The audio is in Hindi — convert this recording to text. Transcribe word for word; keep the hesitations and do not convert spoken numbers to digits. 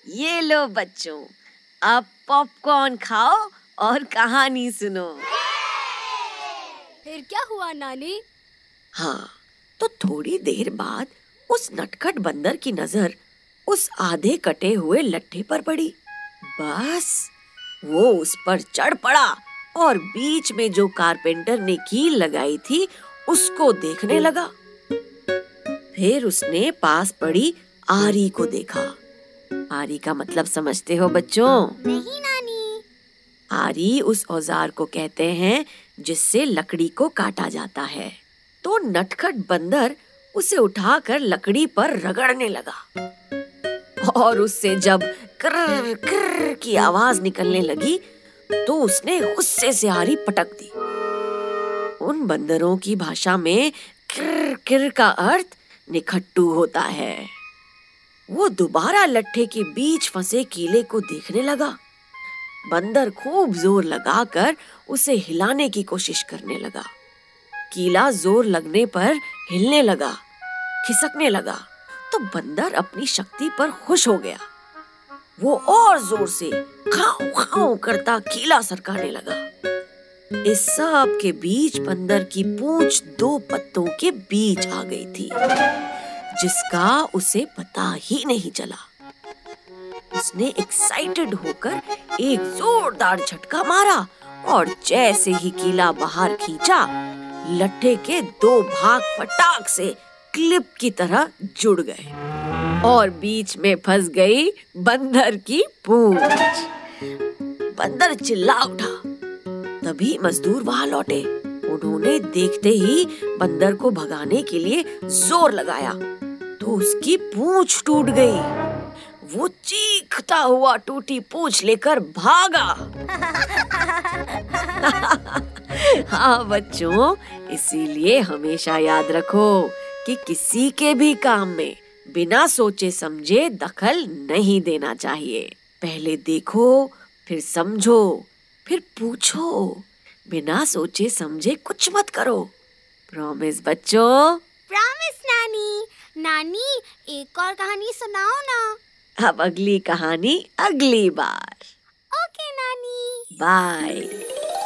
ये लो बच्चों, अब पॉपकॉर्न खाओ और कहानी सुनो। फिर क्या हुआ नानी? हाँ, तो थोड़ी देर बाद उस नटखट बंदर की नजर उस आधे कटे हुए लट्ठे पर पड़ी। बस वो उस पर चढ़ पड़ा और बीच में जो कारपेंटर ने कील लगाई थी उसको देखने लगा। फिर उसने पास पड़ी आरी को देखा। आरी का मतलब समझते हो बच्चों? नहीं नानी। आरी उस औजार को कहते हैं जिससे लकड़ी को काटा जाता है। तो नटखट बंदर उसे उठाकर लकड़ी पर रगड़ने लगा और उससे जब कर्र कर्र की आवाज निकलने लगी तो उसने गुस्से से आरी पटक दी। उन बंदरों की भाषा में किर किर का अर्थ निखट्टू होता है। वो दोबारा लट्ठे के बीच फंसे कीले को देखने लगा। बंदर खूब जोर लगाकर उसे हिलाने की कोशिश करने लगा। कीला जोर लगने पर हिलने लगा, खिसकने लगा, तो बंदर अपनी शक्ति पर खुश हो गया। वो और जोर से खाओ खाओ करता कीला सरकाने लगा। इस सब के बीच बंदर की पूंछ दो पत्तों के बीच आ गई थी, जिसका उसे पता ही नहीं चला। उसने एक्साइटेड होकर एक जोरदार झटका मारा और जैसे ही कीला बाहर खींचा, लट्ठे के दो भाग फटाक से क्लिप की तरह जुड़ गए और बीच में फंस गई बंदर की पूंछ। बंदर चिल्ला उठा। तभी मजदूर वहां लौटे। उन्होंने देखते ही बंदर को भगाने के लिए जोर लगाया तो उसकी पूंछ टूट गई। वो चीखता हुआ टूटी पूंछ लेकर भागा। हाँ बच्चों, इसीलिए हमेशा याद रखो कि किसी के भी काम में बिना सोचे समझे दखल नहीं देना चाहिए। पहले देखो, फिर समझो, फिर पूछो। बिना सोचे समझे कुछ मत करो। प्रॉमिस बच्चों? प्रॉमिस नानी। नानी, एक और कहानी सुनाओ ना। अब अगली कहानी अगली बार। ओके नानी। बाय।